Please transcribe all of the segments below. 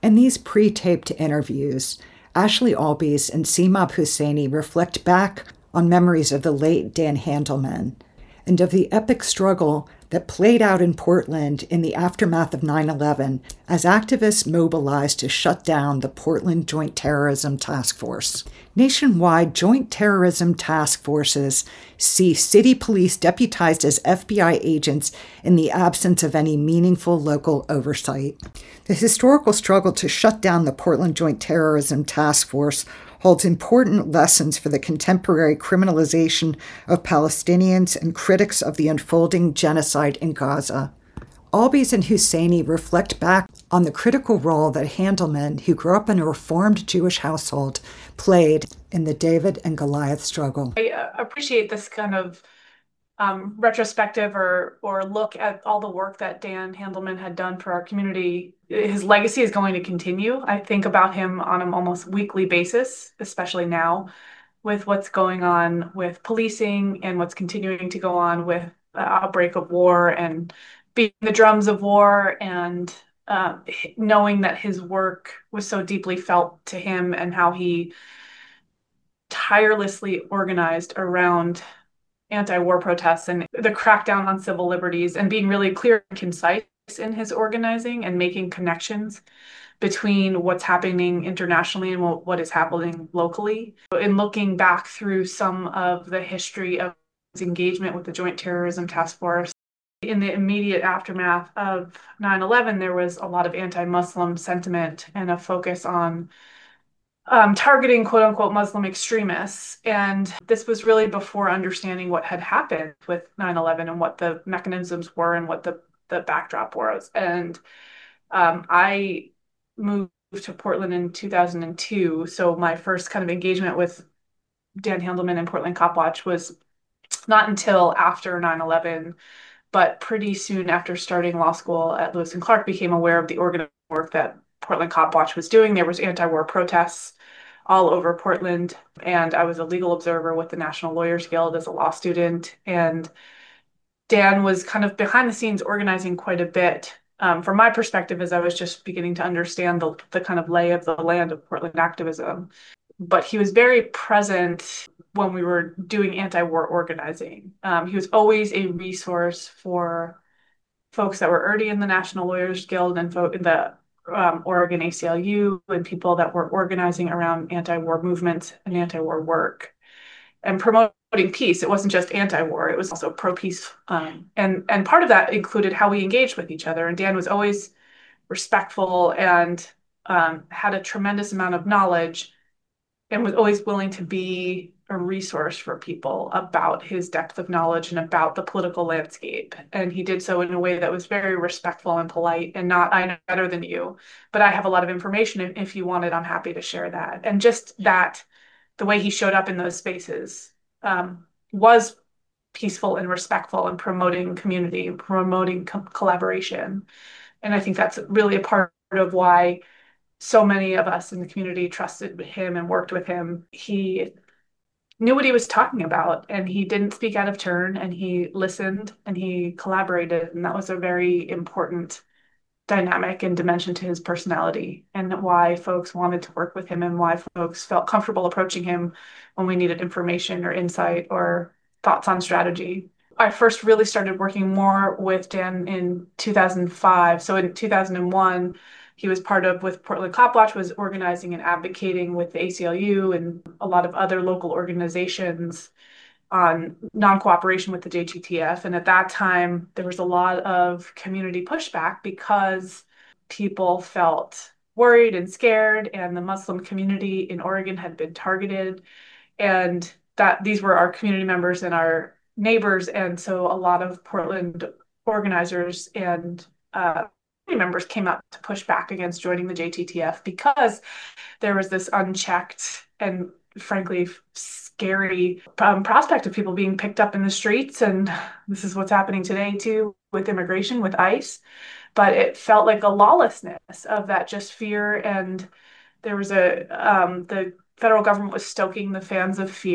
In these pre taped interviews, Ashley Albies and Seema Husseini reflect back on memories of the late Dan Handelman and of the epic struggle that played out in Portland in the aftermath of 9/11 as activists mobilized to shut down the Portland Joint Terrorism Task Force. Nationwide, joint terrorism task forces see city police deputized as FBI agents in the absence of any meaningful local oversight. The historical struggle to shut down the Portland Joint Terrorism Task Force holds important lessons for the contemporary criminalization of Palestinians and critics of the unfolding genocide in Gaza. Albies and Husseini reflect back on the critical role that Handelman, who grew up in a Reformed Jewish household, played in the David and Goliath struggle. I appreciate this kind of retrospective or look at all the work that Dan Handelman had done for our community. His legacy is going to continue. I think about him on an almost weekly basis, especially now with what's going on with policing and what's continuing to go on with the outbreak of war and beating the drums of war and knowing that his work was so deeply felt to him and how he tirelessly organized around anti-war protests and the crackdown on civil liberties and being really clear and concise in his organizing and making connections between what's happening internationally and what is happening locally. In looking back through some of the history of his engagement with the Joint Terrorism Task Force, in the immediate aftermath of 9/11, there was a lot of anti-Muslim sentiment and a focus on targeting quote unquote Muslim extremists. And this was really before understanding what had happened with 9/11 and what the mechanisms were and what the backdrop was. And I moved to Portland in 2002. So my first kind of engagement with Dan Handelman and Portland Cop Watch was not until after 9/11, but pretty soon after starting law school at Lewis and Clark, became aware of the organized work that Portland Cop Watch was doing. There was anti-war protests all over Portland, and I was a legal observer with the National Lawyers Guild as a law student. And Dan was kind of behind the scenes organizing quite a bit. From my perspective, as I was just beginning to understand the kind of lay of the land of Portland activism. But he was very present when we were doing anti-war organizing. He was always a resource for folks that were already in the National Lawyers Guild and in the Oregon ACLU and people that were organizing around anti-war movements and anti-war work and promoting peace. It wasn't just anti-war; it was also pro-peace, and part of that included how we engaged with each other. And Dan was always respectful and had a tremendous amount of knowledge and was always willing to be a resource for people about his depth of knowledge and about the political landscape. And he did so in a way that was very respectful and polite and not, I know better than you, but I have a lot of information. And if you want it, I'm happy to share that. And just that, the way he showed up in those spaces was peaceful and respectful and promoting community and promoting collaboration. And I think that's really a part of why so many of us in the community trusted him and worked with him. He knew what he was talking about and he didn't speak out of turn and he listened and he collaborated. And that was a very important dynamic and dimension to his personality and why folks wanted to work with him and why folks felt comfortable approaching him when we needed information or insight or thoughts on strategy. I first really started working more with Dan in 2005. So in 2001, he was part of, with Portland Cop Watch, was organizing and advocating with the ACLU and a lot of other local organizations on non-cooperation with the JTTF. And at that time, there was a lot of community pushback because people felt worried and scared, and the Muslim community in Oregon had been targeted, and that these were our community members and our neighbors. And so a lot of Portland organizers and members came up to push back against joining the JTTF because there was this unchecked and frankly scary prospect of people being picked up in the streets. And this is what's happening today too with immigration, with ICE. But it felt like a lawlessness of that just fear. And there was the federal government was stoking the fans of fear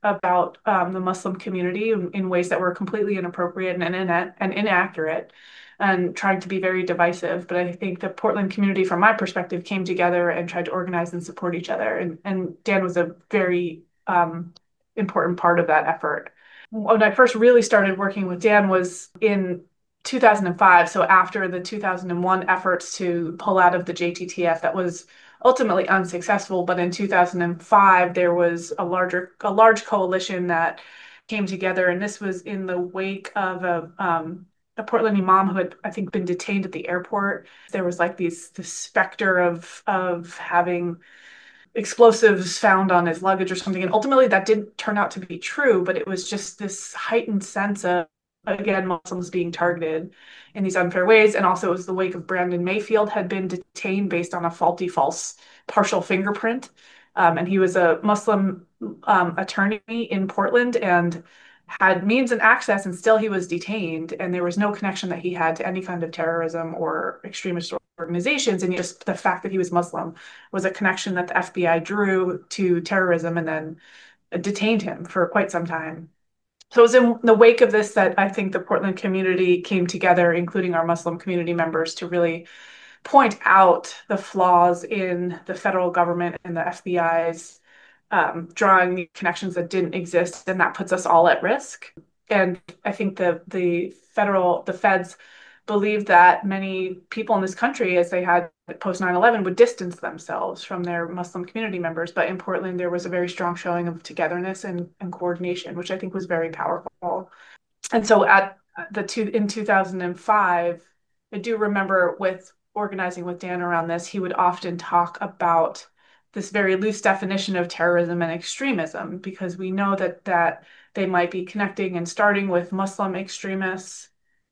about the Muslim community in ways that were completely inappropriate and inaccurate, and trying to be very divisive. But I think the Portland community, from my perspective, came together and tried to organize and support each other. And Dan was a very important part of that effort. When I first really started working with Dan was in 2005. So after the 2001 efforts to pull out of the JTTF, that was ultimately unsuccessful. But in 2005, there was a large coalition that came together, and this was in the wake of a Portland imam who had, I think, been detained at the airport. There was like this specter of having explosives found on his luggage or something. And ultimately, that didn't turn out to be true, but it was just this heightened sense of, again, Muslims being targeted in these unfair ways. And also, it was the wake of Brandon Mayfield had been detained based on a faulty, false partial fingerprint. And he was a Muslim attorney in Portland and had means and access, and still he was detained. And there was no connection that he had to any kind of terrorism or extremist organizations. And just the fact that he was Muslim was a connection that the FBI drew to terrorism and then detained him for quite some time. So it was in the wake of this that I think the Portland community came together, including our Muslim community members, to really point out the flaws in the federal government and the FBI's drawing connections that didn't exist, and that puts us all at risk. And I think the feds believed that many people in this country, as they had post 9/11, would distance themselves from their Muslim community members. But in Portland, there was a very strong showing of togetherness and coordination, which I think was very powerful. And so in 2005, I do remember with organizing with Dan around this, he would often talk about this very loose definition of terrorism and extremism, because we know that they might be connecting and starting with Muslim extremists,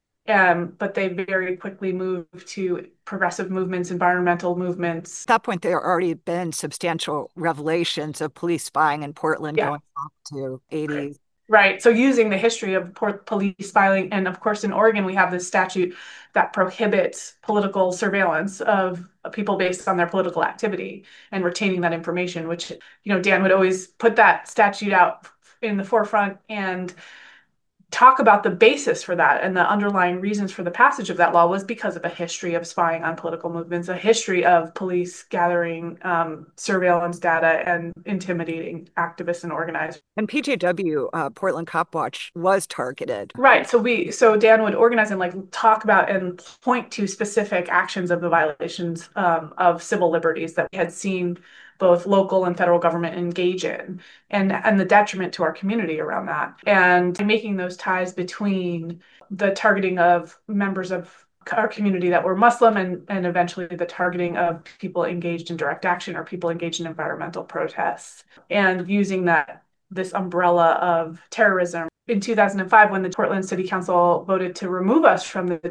but they very quickly moved to progressive movements, environmental movements. At that point, there already been substantial revelations of police spying in Portland going back to 80s. Right. So using the history of police spying, and of course in Oregon, we have this statute that prohibits political surveillance of people based on their political activity and retaining that information, which, Dan would always put that statute out in the forefront and talk about the basis for that, and the underlying reasons for the passage of that law was because of a history of spying on political movements, a history of police gathering surveillance data and intimidating activists and organizers. And PJW, Portland Cop Watch, was targeted. Right. So Dan would organize and talk about and point to specific actions of the violations of civil liberties that we had seen both local and federal government engage in, and the detriment to our community around that. And making those ties between the targeting of members of our community that were Muslim and eventually the targeting of people engaged in direct action or people engaged in environmental protests, and using this umbrella of terrorism. In 2005, when the Portland City Council voted to remove us from the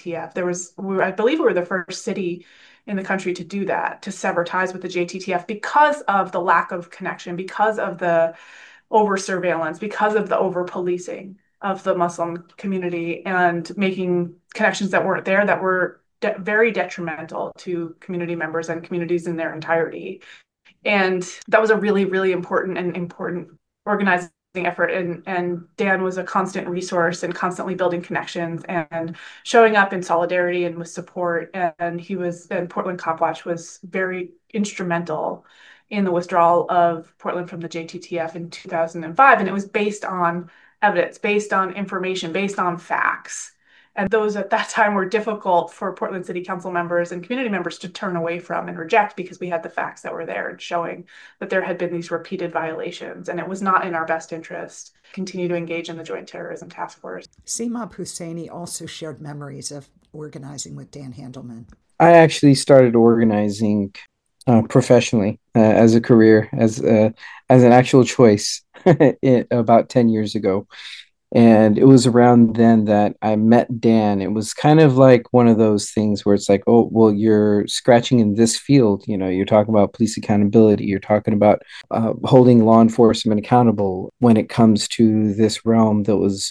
JTTF, I believe we were the first city in the country to do that, to sever ties with the JTTF because of the lack of connection, because of the over surveillance, because of the over policing of the Muslim community, and making connections that weren't there, that were very detrimental to community members and communities in their entirety. And that was a really, really important organizing effort. And Dan was a constant resource and constantly building connections and showing up in solidarity and with support. And Portland Cop Watch was very instrumental in the withdrawal of Portland from the JTTF in 2005. And it was based on evidence, based on information, based on facts. And those at that time were difficult for Portland City Council members and community members to turn away from and reject, because we had the facts that were there and showing that there had been these repeated violations, and it was not in our best interest to continue to engage in the Joint Terrorism Task Force. Seema Husseini also shared memories of organizing with Dan Handelman. I actually started organizing professionally as a career, as an actual choice about 10 years ago. And it was around then that I met Dan. It was kind of like one of those things where it's like, oh, well, you're scratching in this field. You're talking about police accountability. You're talking about holding law enforcement accountable when it comes to this realm that was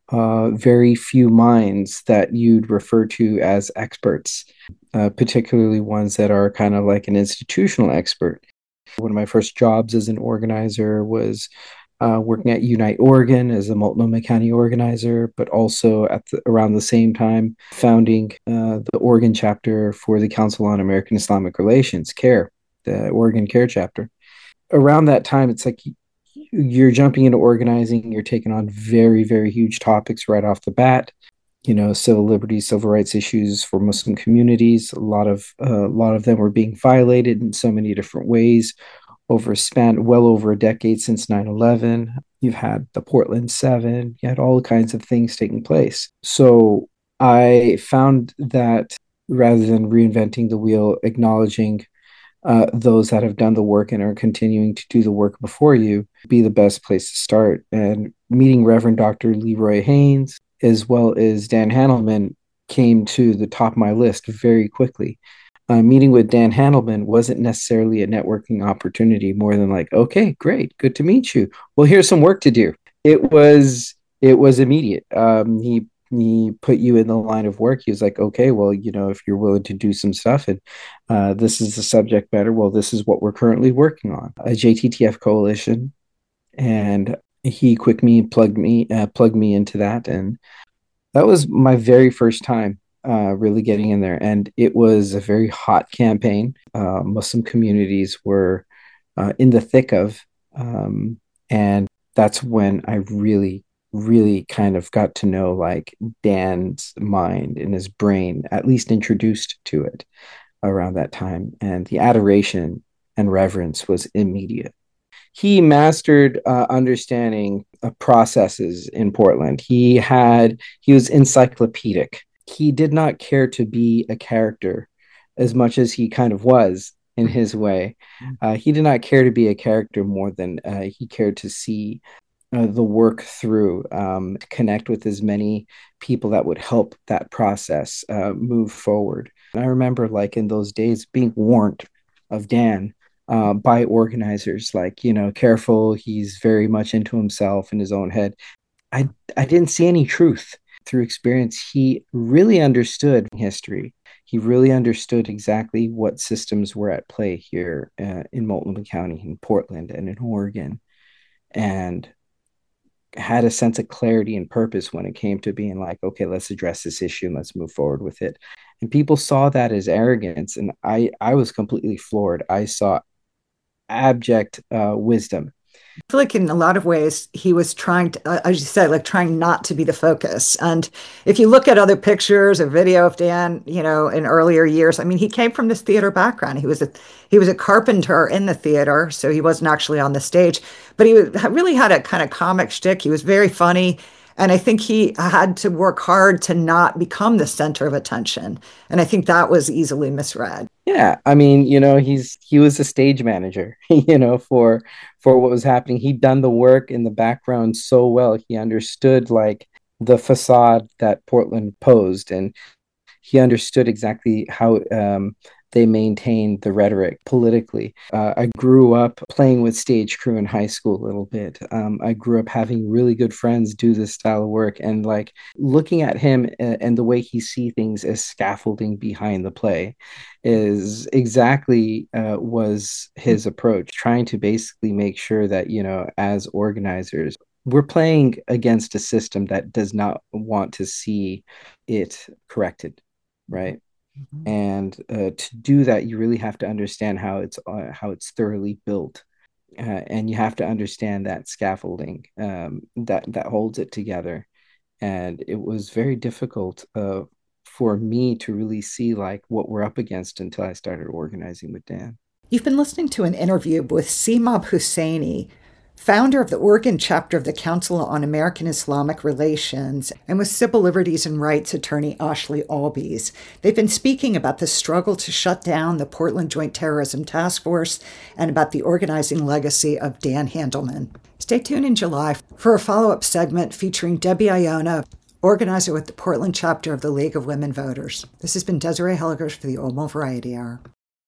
very few minds that you'd refer to as experts, particularly ones that are kind of like an institutional expert. One of my first jobs as an organizer was working at Unite Oregon as a Multnomah County organizer, but also around the same time founding the Oregon chapter for the Council on American Islamic Relations, CARE, the Oregon CARE chapter. Around that time, it's like you're jumping into organizing, you're taking on very, very huge topics right off the bat. Civil liberties, civil rights issues for Muslim communities. A lot of them were being violated in so many different ways over a span well over a decade since 9/11. You've had the Portland 7, you had all kinds of things taking place. So I found that rather than reinventing the wheel, acknowledging those that have done the work and are continuing to do the work before you, be the best place to start. And meeting Reverend Dr. Leroy Haynes, as well as Dan Handelman, came to the top of my list very quickly. Meeting with Dan Handelman wasn't necessarily a networking opportunity, more than like, okay, great, good to meet you. Well, here's some work to do. It was immediate. He put you in the line of work. He was like, okay, well, if you're willing to do some stuff and this is the subject matter, well, this is what we're currently working on, a JTTF coalition. And he quickly plugged me into that. And that was my very first time really getting in there. And it was a very hot campaign. Muslim communities were in the thick of. And that's when I really kind of got to know like Dan's mind and his brain, at least introduced to it around that time. And the adoration and reverence was immediate. He mastered understanding processes in Portland. He was encyclopedic. He did not care to be a character as much as he kind of was in his way. He did not care to be a character more than he cared to see the work through, to connect with as many people that would help that process move forward. And I remember like in those days being warned of Dan by organizers, like, careful, he's very much into himself in his own head. I didn't see any truth. Through experience, he really understood history. He really understood exactly what systems were at play here in Multnomah County, in Portland, and in Oregon, and had a sense of clarity and purpose when it came to being like, okay, let's address this issue and let's move forward with it. And people saw that as arrogance, and I was completely floored. I saw abject wisdom. I feel like in a lot of ways, he was trying to, as you said, like trying not to be the focus. And if you look at other pictures or video of Dan, in earlier years, I mean, he came from this theater background. He was a carpenter in the theater, so he wasn't actually on the stage, but he really had a kind of comic shtick. He was very funny. And I think he had to work hard to not become the center of attention. And I think that was easily misread. Yeah, I mean, he was a stage manager, for what was happening. He'd done the work in the background so well. He understood like the facade that Portland posed, and he understood exactly how they maintained the rhetoric politically. I grew up playing with stage crew in high school a little bit. I grew up having really good friends do this style of work, and like looking at him and the way he sees things as scaffolding behind the play is exactly was his approach, trying to basically make sure that, as organizers, we're playing against a system that does not want to see it corrected, right? Mm-hmm. And to do that, you really have to understand how it's thoroughly built, and you have to understand that scaffolding that holds it together. And it was very difficult for me to really see like what we're up against until I started organizing with Dan. You've been listening to an interview with Seemab Husseini, founder of the Oregon chapter of the Council on American Islamic Relations, and with civil liberties and rights attorney Ashley Albies. They've been speaking about the struggle to shut down the Portland Joint Terrorism Task Force and about the organizing legacy of Dan Handelman. Stay tuned in July for a follow-up segment featuring Debbie Iona, organizer with the Portland chapter of the League of Women Voters. This has been Desiree Helgers for the Old Variety Hour.